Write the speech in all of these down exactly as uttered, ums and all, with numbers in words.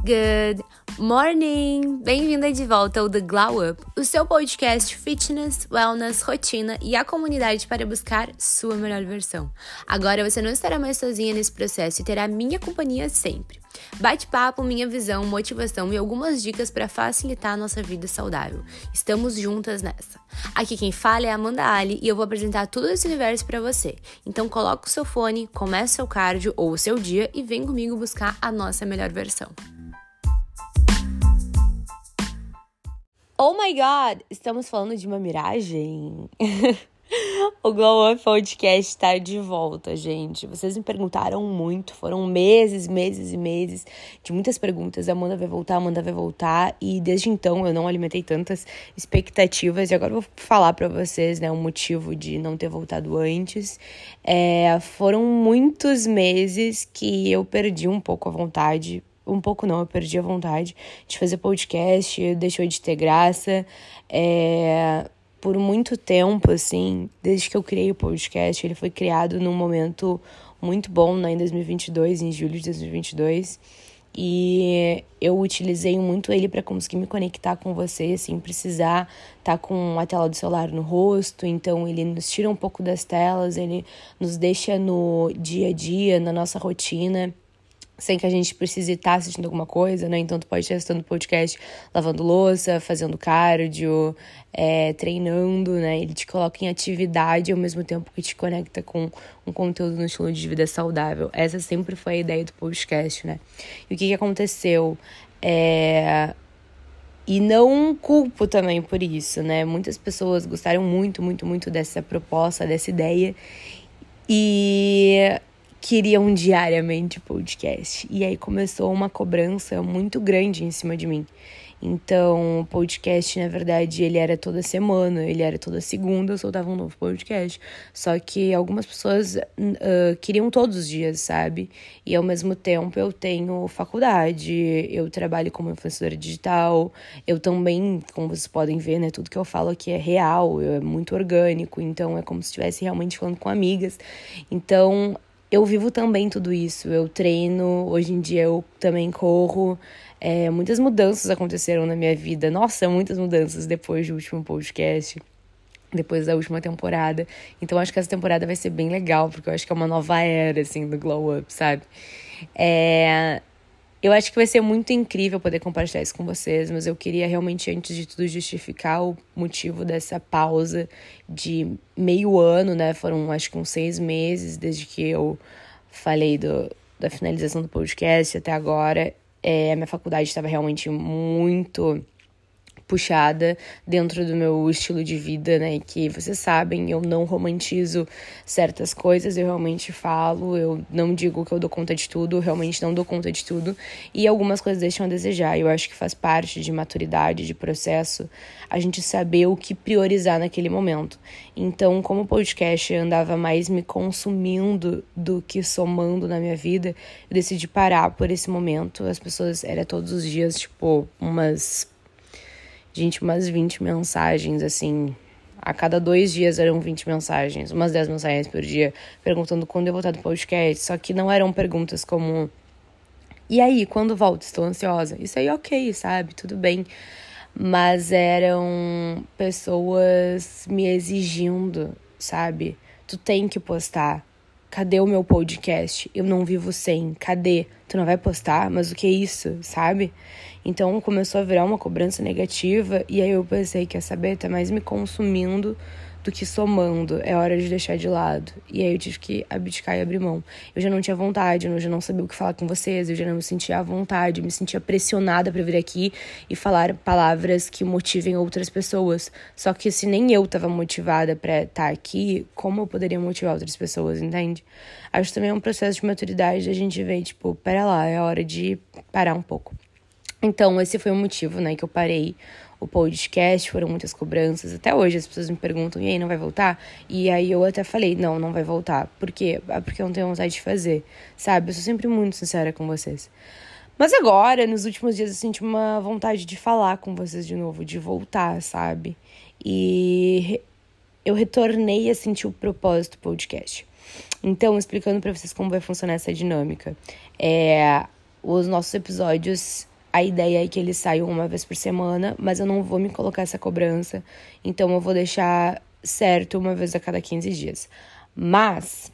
Good morning! Bem-vinda de volta ao The Glow Up, o seu podcast fitness, wellness, rotina e a comunidade para buscar sua melhor versão. Agora você não estará mais sozinha nesse processo e terá minha companhia sempre. Bate-papo, minha visão, motivação e algumas dicas para facilitar a nossa vida saudável. Estamos juntas nessa. Aqui quem fala é a Amanda Ali e eu vou apresentar tudo esse universo para você. Então coloca o seu fone, comece seu cardio ou o seu dia e vem comigo buscar a nossa melhor versão. Oh my God! Estamos falando de uma miragem? O Glow Up Podcast está de volta, gente. Vocês me perguntaram muito, foram meses, meses e meses de muitas perguntas. Amanda vai voltar, Amanda vai voltar. E desde então eu não alimentei tantas expectativas. E agora eu vou falar pra vocês, né, o motivo de não ter voltado antes. É, foram muitos meses que eu perdi um pouco a vontade. Um pouco não, eu perdi a vontade de fazer podcast, deixou de ter graça. É... Por muito tempo, assim, desde que eu criei o podcast, ele foi criado num momento muito bom, né, em dois mil e vinte e dois, em julho de dois mil e vinte e dois. E eu utilizei muito ele para conseguir me conectar com vocês, sem precisar estar com a tela do celular no rosto. Então, ele nos tira um pouco das telas, ele nos deixa no dia a dia, na nossa rotina, sem que a gente precise estar assistindo alguma coisa, né? Então, tu pode estar assistindo podcast lavando louça, fazendo cardio, é, treinando, né? Ele te coloca em atividade ao mesmo tempo que te conecta com um conteúdo no estilo de vida saudável. Essa sempre foi a ideia do podcast, né? E o que, que aconteceu? É... E não culpo também por isso, né? Muitas pessoas gostaram muito, muito, muito dessa proposta, dessa ideia. E queriam diariamente podcast. E aí começou uma cobrança muito grande em cima de mim. Então, o podcast, na verdade, ele era toda semana, ele era toda segunda, eu soltava um novo podcast. Só que algumas pessoas uh, queriam todos os dias, sabe? E ao mesmo tempo eu tenho faculdade, eu trabalho como influenciadora digital, eu também, como vocês podem ver, né, tudo que eu falo aqui é real, é muito orgânico, então é como se estivesse realmente falando com amigas. Então, eu vivo também tudo isso, eu treino, hoje em dia eu também corro, é, muitas mudanças aconteceram na minha vida, nossa, muitas mudanças depois do último podcast, depois da última temporada, então acho que essa temporada vai ser bem legal, porque eu acho que é uma nova era, assim, do Glow Up, sabe? É... Eu acho que vai ser muito incrível poder compartilhar isso com vocês, mas eu queria realmente, antes de tudo, justificar o motivo dessa pausa de meio ano, né? Foram, acho que uns seis meses desde que eu falei do, da finalização do podcast até agora. É, a minha faculdade estava realmente muito puxada dentro do meu estilo de vida, né, que vocês sabem, eu não romantizo certas coisas, eu realmente falo, eu não digo que eu dou conta de tudo, eu realmente não dou conta de tudo, e algumas coisas deixam a desejar. Eu acho que faz parte de maturidade, de processo, a gente saber o que priorizar naquele momento. Então, como o podcast andava mais me consumindo do que somando na minha vida, eu decidi parar por esse momento. As pessoas, era todos os dias, tipo, umas Gente, umas vinte mensagens, assim, a cada dois dias eram vinte mensagens, umas dez mensagens por dia, perguntando quando eu voltar do podcast, só que não eram perguntas como, e aí, quando volto? Estou ansiosa. Isso aí, ok, sabe? Tudo bem. Mas eram pessoas me exigindo, sabe? Tu tem que postar. Cadê o meu podcast? Eu não vivo sem. Cadê? Tu não vai postar? Mas o que é isso, sabe? Então começou a virar uma cobrança negativa e aí eu pensei, quer saber? Tá mais me consumindo do que somando. É hora de deixar de lado. E aí eu tive que abdicar e abrir mão. Eu já não tinha vontade, eu já não sabia o que falar com vocês, eu já não me sentia à vontade, eu me sentia pressionada pra vir aqui e falar palavras que motivem outras pessoas. Só que se nem eu tava motivada pra estar aqui, como eu poderia motivar outras pessoas, entende? Acho que também é um processo de maturidade, a gente vê, tipo, pera lá, é hora de parar um pouco. Então, esse foi o motivo, né, que eu parei o podcast, foram muitas cobranças. Até hoje as pessoas me perguntam, e aí, não vai voltar? E aí eu até falei, não, não vai voltar. Por quê? Porque eu não tenho vontade de fazer, sabe? Eu sou sempre muito sincera com vocês. Mas agora, nos últimos dias, eu senti uma vontade de falar com vocês de novo, de voltar, sabe? E eu retornei a sentir o propósito do podcast. Então, explicando pra vocês como vai funcionar essa dinâmica. É, os nossos episódios a ideia é que eles saiam uma vez por semana, mas eu não vou me colocar essa cobrança, então eu vou deixar certo uma vez a cada quinze dias. Mas,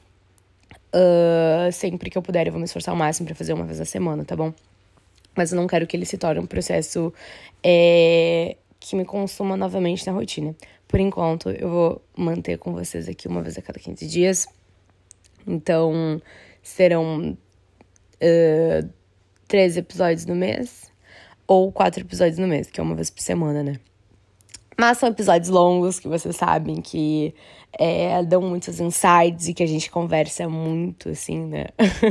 uh, sempre que eu puder, eu vou me esforçar ao máximo pra fazer uma vez a semana, tá bom? Mas eu não quero que ele se torne um processo é, que me consuma novamente na rotina. Por enquanto, eu vou manter com vocês aqui uma vez a cada quinze dias. Então, serão uh, três episódios no mês ou quatro episódios no mês, que é uma vez por semana, né? Mas são episódios longos, que vocês sabem que é, dão muitos insights e que a gente conversa muito, assim, né?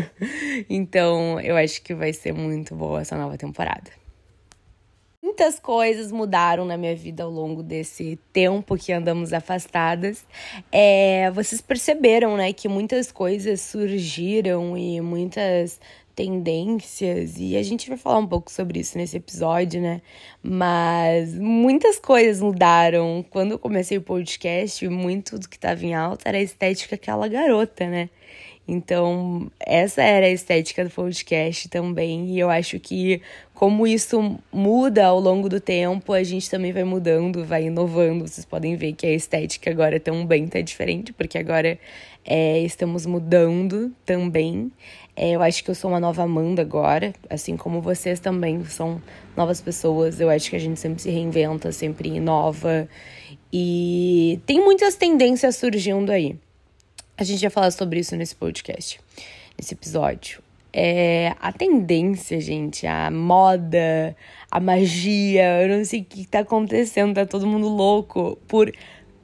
Então, eu acho que vai ser muito boa essa nova temporada. Muitas coisas mudaram na minha vida ao longo desse tempo que andamos afastadas. É, vocês perceberam, né, que muitas coisas surgiram e muitas tendências, e a gente vai falar um pouco sobre isso nesse episódio, né? Mas muitas coisas mudaram. Quando eu comecei o podcast, muito do que estava em alta era a estética daquela garota, né? Então, essa era a estética do podcast também, e eu acho que como isso muda ao longo do tempo, a gente também vai mudando, vai inovando. Vocês podem ver que a estética agora também tá diferente, porque agora é, estamos mudando também. É, eu acho que eu sou uma nova Amanda agora, assim como vocês também são novas pessoas. Eu acho que a gente sempre se reinventa, sempre inova, e tem muitas tendências surgindo aí. A gente vai falar sobre isso nesse podcast, nesse episódio. É, a tendência, gente, a moda, a magia, eu não sei o que tá acontecendo, tá todo mundo louco por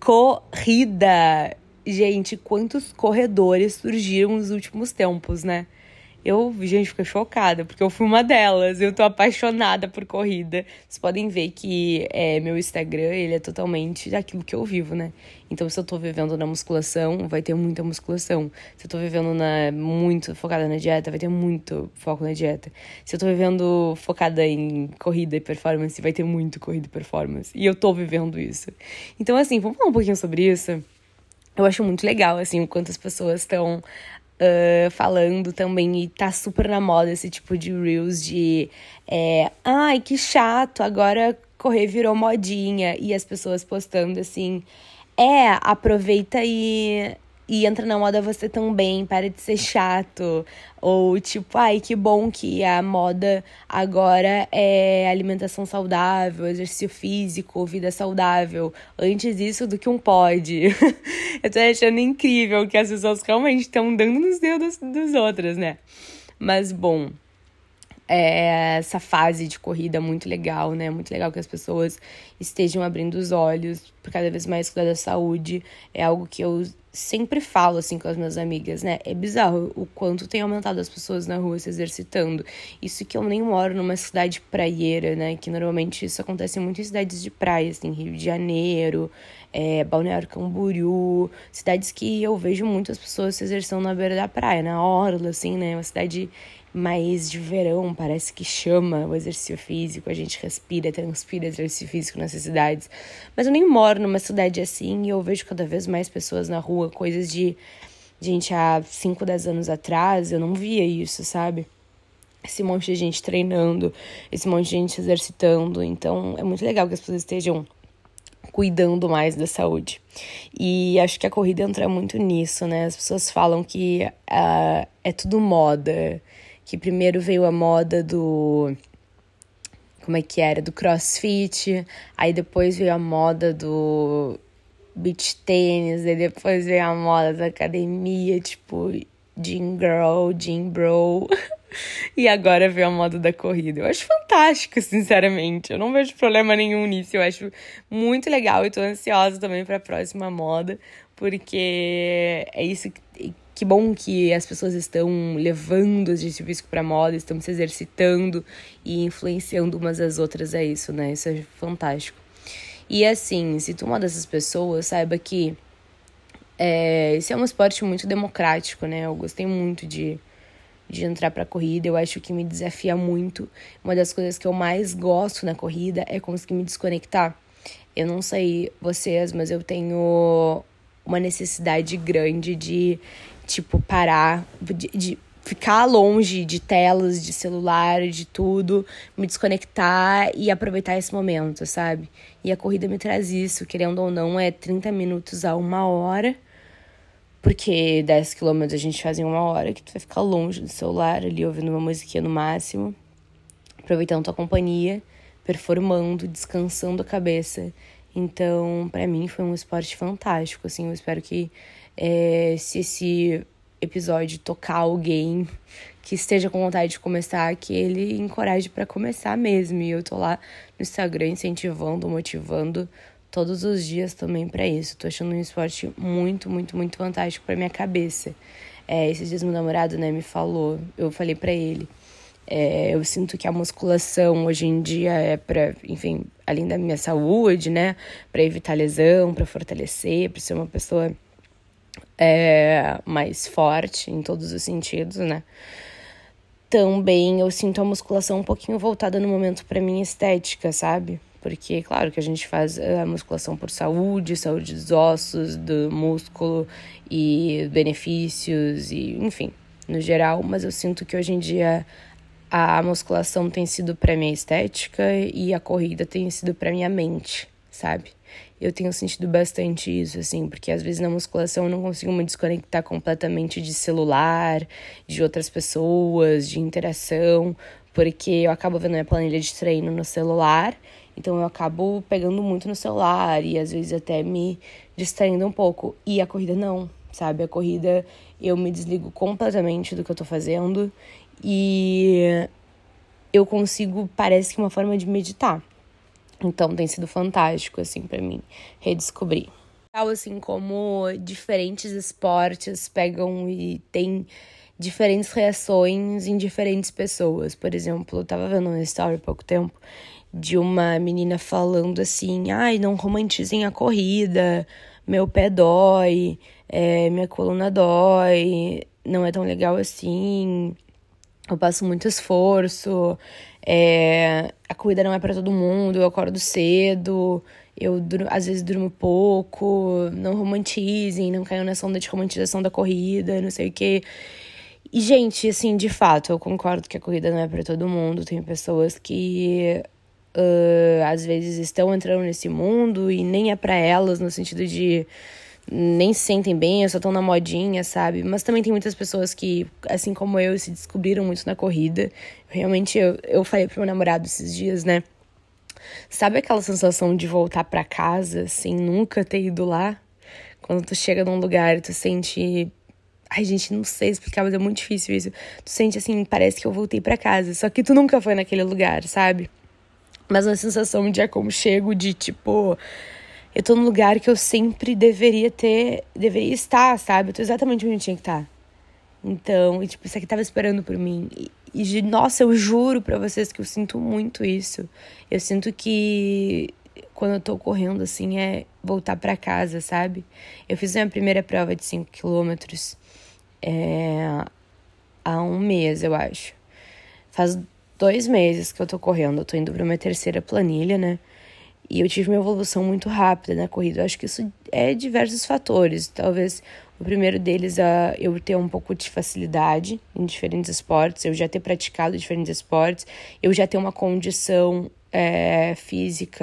corrida. Gente, quantos corredores surgiram nos últimos tempos, né? Eu, gente, fiquei chocada, porque eu fui uma delas. Eu tô apaixonada por corrida. Vocês podem ver que é, meu Instagram, ele é totalmente daquilo que eu vivo, né? Então, se eu tô vivendo na musculação, vai ter muita musculação. Se eu tô vivendo na, muito focada na dieta, vai ter muito foco na dieta. Se eu tô vivendo focada em corrida e performance, vai ter muito corrida e performance. E eu tô vivendo isso. Então, assim, vamos falar um pouquinho sobre isso? Eu acho muito legal, assim, o quanto as pessoas estão Uh, falando também, e tá super na moda esse tipo de reels de é, ai, que chato, agora correr virou modinha, e as pessoas postando assim, é, aproveita e, e entra na moda você também, para de ser chato, ou tipo, ai, que bom que a moda agora é alimentação saudável, exercício físico, vida saudável, antes isso do que um pod. Eu tô achando incrível que as pessoas realmente estão dando nos dedos dos outros, né? Mas, bom, é essa fase de corrida muito legal, né? Muito legal que as pessoas estejam abrindo os olhos por cada vez mais cuidar da saúde. É algo que eu sempre falo, assim, com as minhas amigas, né? É bizarro o quanto tem aumentado as pessoas na rua se exercitando. Isso que eu nem moro numa cidade praieira, né? Que normalmente isso acontece muito em cidades de praia, assim, Rio de Janeiro, é, Balneário Camboriú, cidades que eu vejo muitas pessoas se exercitando na beira da praia, na orla, assim, né? Uma cidade mais de verão, parece que chama o exercício físico, a gente respira, transpira exercício físico nessas cidades. Mas eu nem moro numa cidade assim e eu vejo cada vez mais pessoas na rua, coisas de, gente, há cinco, dez anos atrás, eu não via isso, sabe? Esse monte de gente treinando, esse monte de gente se exercitando, então é muito legal que as pessoas estejam cuidando mais da saúde. E acho que a corrida entra muito nisso, né? As pessoas falam que uh, é tudo moda, que primeiro veio a moda do... Como é que era? Do crossfit, aí depois veio a moda do beach tênis, aí depois veio a moda da academia, tipo, gym girl, gym bro... E agora veio a moda da corrida. Eu acho fantástico, sinceramente. Eu não vejo problema nenhum nisso. Eu acho muito legal e tô ansiosa também pra próxima moda, porque é isso que, que bom que as pessoas estão levando o exercício físico pra moda, estão se exercitando e influenciando umas às outras a isso, né? Isso é fantástico. E assim, se tu é uma dessas pessoas, saiba que é, esse é um esporte muito democrático, né? Eu gostei muito de de entrar pra corrida, eu acho que me desafia muito. Uma das coisas que eu mais gosto na corrida é conseguir me desconectar. Eu não sei vocês, mas eu tenho uma necessidade grande de, tipo, parar, de, de ficar longe de telas, de celular, de tudo, me desconectar e aproveitar esse momento, sabe? E a corrida me traz isso, querendo ou não, é trinta minutos a uma hora, porque dez quilômetros a gente faz em uma hora, que tu vai ficar longe do celular ali, ouvindo uma musiquinha no máximo, aproveitando tua companhia, performando, descansando a cabeça. Então, pra mim, foi um esporte fantástico, assim, eu espero que é, se esse episódio tocar alguém que esteja com vontade de começar, que ele encoraje pra começar mesmo. E eu tô lá no Instagram incentivando, motivando todos os dias também pra isso. Tô achando um esporte muito, muito, muito fantástico pra minha cabeça. É, esses dias meu namorado, né, me falou, eu falei pra ele, é, eu sinto que a musculação hoje em dia é pra, enfim, além da minha saúde, né, pra evitar lesão, pra fortalecer, pra ser uma pessoa É, mais forte em todos os sentidos, né? Também eu sinto a musculação um pouquinho voltada no momento pra minha estética, sabe? Porque, claro, que a gente faz a musculação por saúde, saúde dos ossos, do músculo e benefícios, e enfim, no geral. Mas eu sinto que hoje em dia a musculação tem sido pra minha estética e a corrida tem sido pra minha mente, sabe? Eu tenho sentido bastante isso, assim, porque às vezes na musculação eu não consigo me desconectar completamente de celular, de outras pessoas, de interação, porque eu acabo vendo minha planilha de treino no celular, então eu acabo pegando muito no celular e às vezes até me distraindo um pouco. E a corrida não, sabe? A corrida eu me desligo completamente do que eu tô fazendo e eu consigo, parece que uma forma de meditar. Então, tem sido fantástico, assim, pra mim, redescobrir. Assim, como diferentes esportes pegam e tem diferentes reações em diferentes pessoas. Por exemplo, eu tava vendo uma story há pouco tempo de uma menina falando assim, ai, não romantizem a corrida, meu pé dói, é, minha coluna dói, não é tão legal assim, eu passo muito esforço, é, a corrida não é pra todo mundo, eu acordo cedo, eu dur- às vezes durmo pouco, não romantizem, não caiam nessa onda de romantização da corrida, não sei o quê. E, gente, assim, de fato, eu concordo que a corrida não é pra todo mundo, tem pessoas que uh, às vezes estão entrando nesse mundo e nem é pra elas, no sentido de nem se sentem bem, só estão na modinha, sabe? Mas também tem muitas pessoas que, assim como eu, se descobriram muito na corrida. Realmente, eu, eu falei pro meu namorado esses dias, né? Sabe aquela sensação de voltar pra casa sem nunca ter ido lá? Quando tu chega num lugar e tu sente... Ai, gente, não sei explicar, mas é muito difícil isso. Tu sente assim, parece que eu voltei pra casa. Só que tu nunca foi naquele lugar, sabe? Mas uma sensação de aconchego, de tipo... Eu tô num lugar que eu sempre deveria ter... Deveria estar, sabe? Eu tô exatamente onde eu tinha que estar. Então, e, tipo, isso aqui tava esperando por mim. E, e, nossa, eu juro pra vocês que eu sinto muito isso. Eu sinto que quando eu tô correndo, assim, é voltar pra casa, sabe? Eu fiz a minha primeira prova de cinco quilômetros é, há um mês, eu acho. Faz dois meses que eu tô correndo. Eu tô indo pra minha terceira planilha, né? E eu tive uma evolução muito rápida na corrida. Eu acho que isso é diversos fatores. Talvez o primeiro deles é eu ter um pouco de facilidade em diferentes esportes, eu já ter praticado diferentes esportes, eu já ter uma condição é, física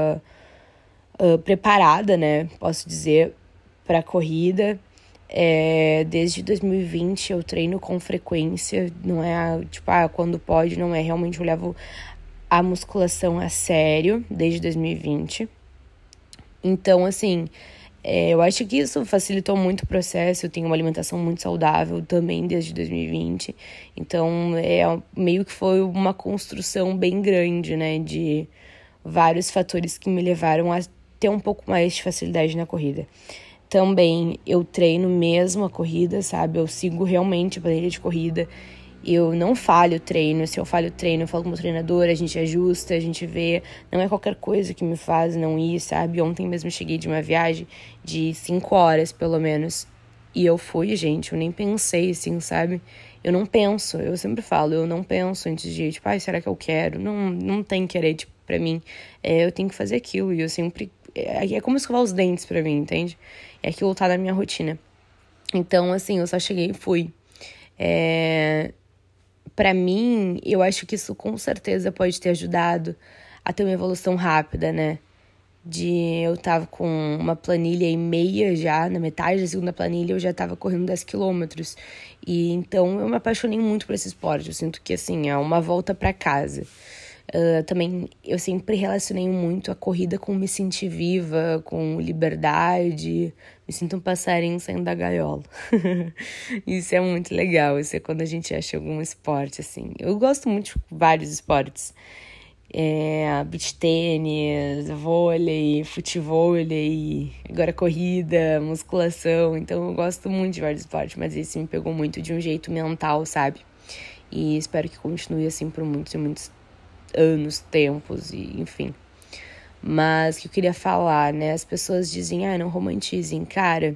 uh, preparada, né? Posso dizer, para a corrida. É, desde dois mil e vinte eu treino com frequência. Não é tipo, ah, quando pode, não é. Realmente eu levo a musculação a sério desde dois mil e vinte. Então, assim, é, eu acho que isso facilitou muito o processo. Eu tenho uma alimentação muito saudável também desde dois mil e vinte. Então, é meio que foi uma construção bem grande, né? De vários fatores que me levaram a ter um pouco mais de facilidade na corrida. Também eu treino mesmo a corrida, sabe? Eu sigo realmente a planilha de corrida. Eu não falho treino, se eu falho treino, eu falo com o meu treinador, a gente ajusta, a gente vê. Não é qualquer coisa que me faz não ir, sabe? Ontem mesmo eu cheguei de uma viagem de cinco horas, pelo menos. E eu fui, gente, eu nem pensei, assim, sabe? Eu não penso, eu sempre falo, eu não penso antes de ir. Tipo, ai, será que eu quero? Não, não tem querer, tipo, pra mim. É, eu tenho que fazer aquilo e eu sempre... É, é como escovar os dentes pra mim, entende? É aquilo tá na minha rotina. Então, assim, eu só cheguei e fui. É... Pra mim, eu acho que isso com certeza pode ter ajudado a ter uma evolução rápida, né? De eu tava com uma planilha e meia já, na metade da segunda planilha eu já tava correndo dez quilômetros. E então eu me apaixonei muito por esse esporte. Eu sinto que, assim, é uma volta pra casa. Uh, também eu sempre relacionei muito a corrida com me sentir viva, com liberdade. Me sinto um passarinho saindo da gaiola. Isso é muito legal. Isso é quando a gente acha algum esporte, assim. Eu gosto muito de vários esportes. É, beach tênis, vôlei, futevôlei, agora corrida, musculação. Então eu gosto muito de vários esportes, mas esse me pegou muito de um jeito mental, sabe? E espero que continue assim por muitos e muitos anos, tempos, e enfim. Mas o que eu queria falar, né? As pessoas dizem, ah, não romantizem. Cara,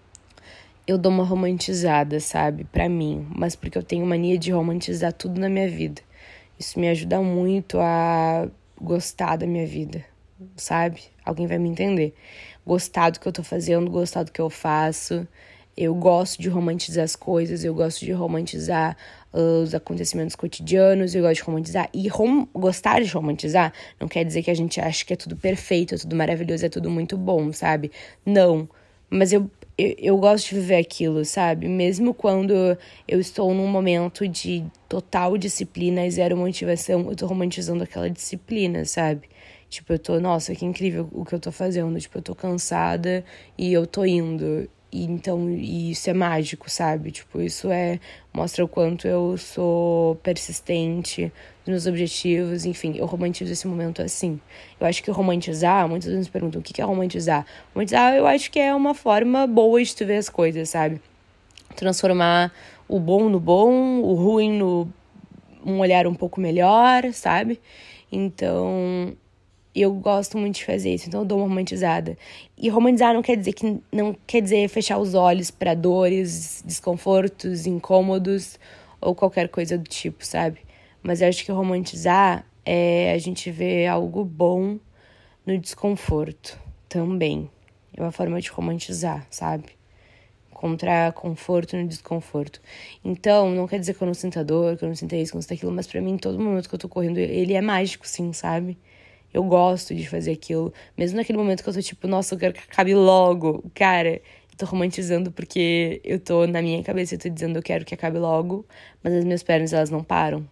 eu dou uma romantizada, sabe? Pra mim, mas porque eu tenho mania de romantizar tudo na minha vida. Isso me ajuda muito a gostar da minha vida, sabe? Alguém vai me entender. Gostar do que eu tô fazendo, gostar do que eu faço. Eu gosto de romantizar as coisas, eu gosto de romantizar uh, os acontecimentos cotidianos, eu gosto de romantizar. E rom- gostar de romantizar não quer dizer que a gente acha que é tudo perfeito, é tudo maravilhoso, é tudo muito bom, sabe? Não. Mas eu, eu, eu gosto de viver aquilo, sabe? Mesmo quando eu estou num momento de total disciplina e zero motivação, eu tô romantizando aquela disciplina, sabe? Tipo, eu tô, nossa, que incrível o que eu tô fazendo. Tipo, eu tô cansada e eu tô indo. E então, e isso é mágico, sabe? Tipo, isso é... mostra o quanto eu sou persistente nos meus objetivos. Enfim, eu romantizo esse momento assim. Eu acho que romantizar... Muitas vezes me perguntam o que é romantizar. Romantizar, eu acho que é uma forma boa de tu ver as coisas, sabe? Transformar o bom no bom, o ruim no... um olhar um pouco melhor, sabe? Então... eu gosto muito de fazer isso, então eu dou uma romantizada. E romantizar não quer dizer que não quer dizer fechar os olhos para dores, desconfortos, incômodos ou qualquer coisa do tipo, sabe? Mas eu acho que romantizar é a gente ver algo bom no desconforto também. É uma forma de romantizar, sabe? Encontrar conforto no desconforto. Então, não quer dizer que eu não sinta dor, que eu não sinta isso, que eu não sinta aquilo, mas pra mim, todo momento que eu tô correndo, ele é mágico, sim, sabe? Eu gosto de fazer aquilo. Mesmo naquele momento que eu tô tipo, nossa, eu quero que acabe logo. Cara, eu tô romantizando porque eu tô na minha cabeça, eu tô dizendo eu quero que acabe logo, mas as minhas pernas, elas não param.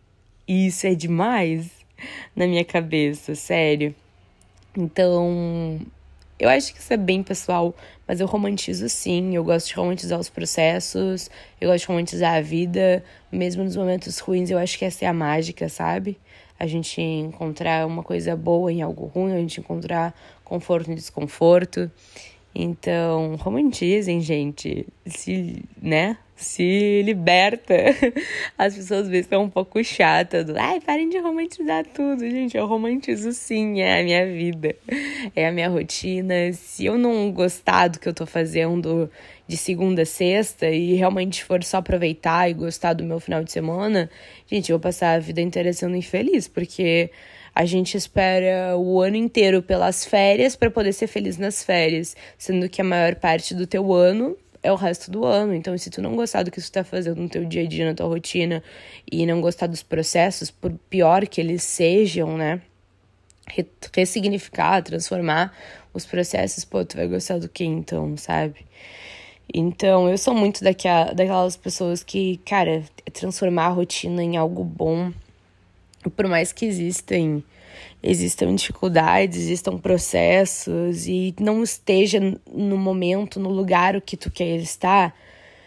E isso é demais na minha cabeça, sério. Então, eu acho que isso é bem pessoal, mas eu romantizo sim. Eu gosto de romantizar os processos, eu gosto de romantizar a vida. Mesmo nos momentos ruins, eu acho que essa é a mágica, sabe? A gente encontrar uma coisa boa em algo ruim, a gente encontrar conforto em desconforto. Então, romantizem, gente. Se, né? Se liberta. As pessoas vezes estão um pouco chatas. Do, ai, parem de romantizar tudo. Gente, eu romantizo sim, é a minha vida. É a minha rotina. Se eu não gostar do que eu tô fazendo de segunda a sexta e realmente for só aproveitar e gostar do meu final de semana, gente, eu vou passar a vida inteira sendo infeliz, porque a gente espera o ano inteiro pelas férias para poder ser feliz nas férias, sendo que a maior parte do teu ano é o resto do ano. Então, se tu não gostar do que tu tá fazendo no teu dia a dia, na tua rotina, e não gostar dos processos, por pior que eles sejam, né? Ressignificar, transformar os processos, pô, tu vai gostar do que então, sabe? Então, eu sou muito daquela, daquelas pessoas que, cara, transformar a rotina em algo bom. Por mais que existem, existam dificuldades, existam processos e não esteja no momento, no lugar o que tu quer estar,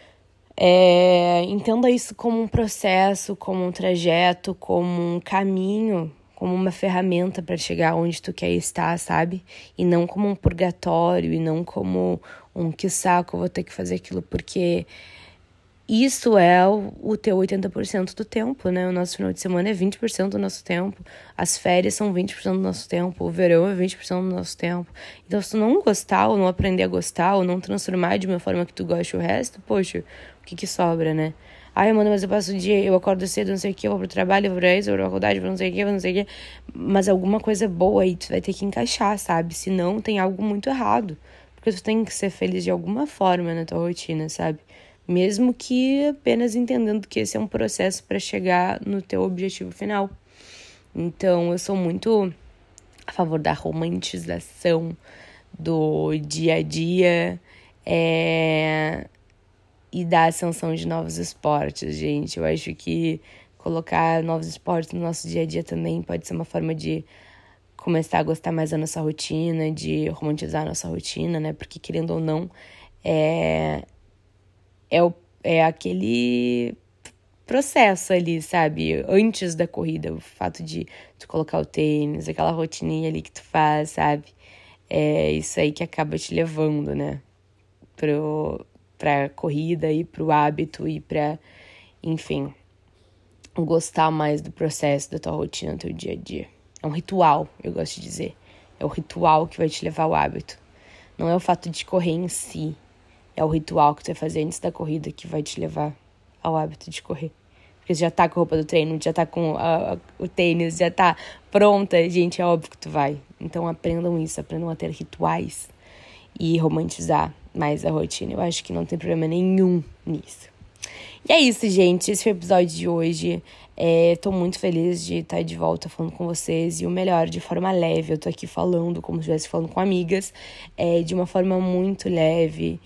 é, entenda isso como um processo, como um trajeto, como um caminho, como uma ferramenta para chegar onde tu quer estar, sabe? E não como um purgatório, e não como um que saco, eu vou ter que fazer aquilo, porque isso é o, o teu oitenta por cento do tempo, né? O nosso final de semana é vinte por cento do nosso tempo. As férias são vinte por cento do nosso tempo. O verão é vinte por cento do nosso tempo. Então, se tu não gostar, ou não aprender a gostar, ou não transformar de uma forma que tu goste o resto, poxa, o que que sobra, né? Ai, mano, mas eu passo o dia, eu acordo cedo, não sei o que, eu vou pro trabalho, eu vou pra isso, eu vou pra faculdade, eu vou não sei o que, eu vou não sei o que. Mas alguma coisa boa aí tu vai ter que encaixar, sabe? Senão tem algo muito errado. Porque tu tem que ser feliz de alguma forma na tua rotina, sabe? mesmo que apenas entendendo que esse é um processo para chegar no teu objetivo final. Então, eu sou muito a favor da romantização do dia a dia é... e da ascensão de novos esportes, gente. Eu acho que colocar novos esportes no nosso dia a dia também pode ser uma forma de começar a gostar mais da nossa rotina, de romantizar a nossa rotina, né? Porque, querendo ou não, é, é, o, é aquele processo ali, sabe? Antes da corrida, o fato de tu colocar o tênis, aquela rotininha ali que tu faz, sabe? É isso aí que acaba te levando, né? Pro, pra corrida e pro hábito e pra, enfim, gostar mais do processo, da tua rotina, do teu dia a dia. É um ritual, eu gosto de dizer. É o ritual que vai te levar ao hábito. Não é o fato de correr em si. É o ritual que tu vai fazer antes da corrida que vai te levar ao hábito de correr. Porque você já tá com a roupa do treino, já tá com a, a, o tênis, já tá pronta. Gente, é óbvio que tu vai. Então aprendam isso, aprendam a ter rituais e romantizar mais a rotina. Eu acho que não tem problema nenhum nisso. E é isso, gente. Esse foi o episódio de hoje. É, tô muito feliz de estar de volta falando com vocês. E o melhor, de forma leve. Eu tô aqui falando como se estivesse falando com amigas. É, de uma forma muito leve.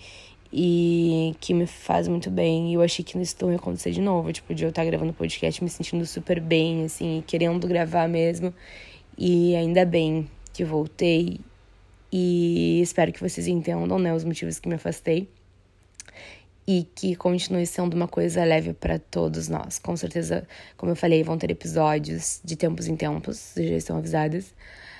E que me faz muito bem. E eu achei que isso não ia acontecer de novo. Tipo, de eu estar gravando podcast me sentindo super bem, assim. Querendo gravar mesmo. E ainda bem que voltei. E espero que vocês entendam, né, os motivos que me afastei. E que continue sendo uma coisa leve para todos nós. Com certeza, como eu falei, vão ter episódios de tempos em tempos, vocês já estão avisadas.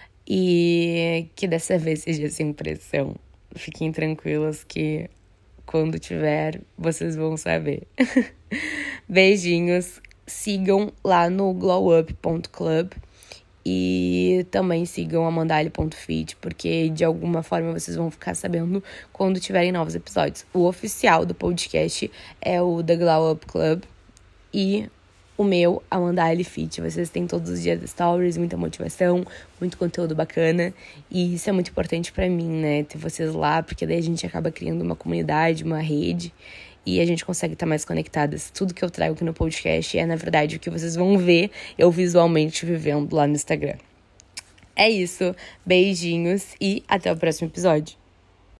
E que dessa vez seja sem pressão. Fiquem tranquilas que quando tiver, vocês vão saber. Beijinhos. Sigam lá no glowup ponto club. E também sigam a mandali ponto fit, porque de alguma forma vocês vão ficar sabendo quando tiverem novos episódios. O oficial do podcast é o The Glow Up Club e o meu, a Mandali Fit. Vocês têm todos os dias stories, muita motivação, muito conteúdo bacana. E isso é muito importante pra mim, né? Ter vocês lá, porque daí a gente acaba criando uma comunidade, uma rede. E a gente consegue estar mais conectadas. Tudo que eu trago aqui no podcast é, na verdade, o que vocês vão ver eu visualmente vivendo lá no Instagram. É isso. Beijinhos e até o próximo episódio.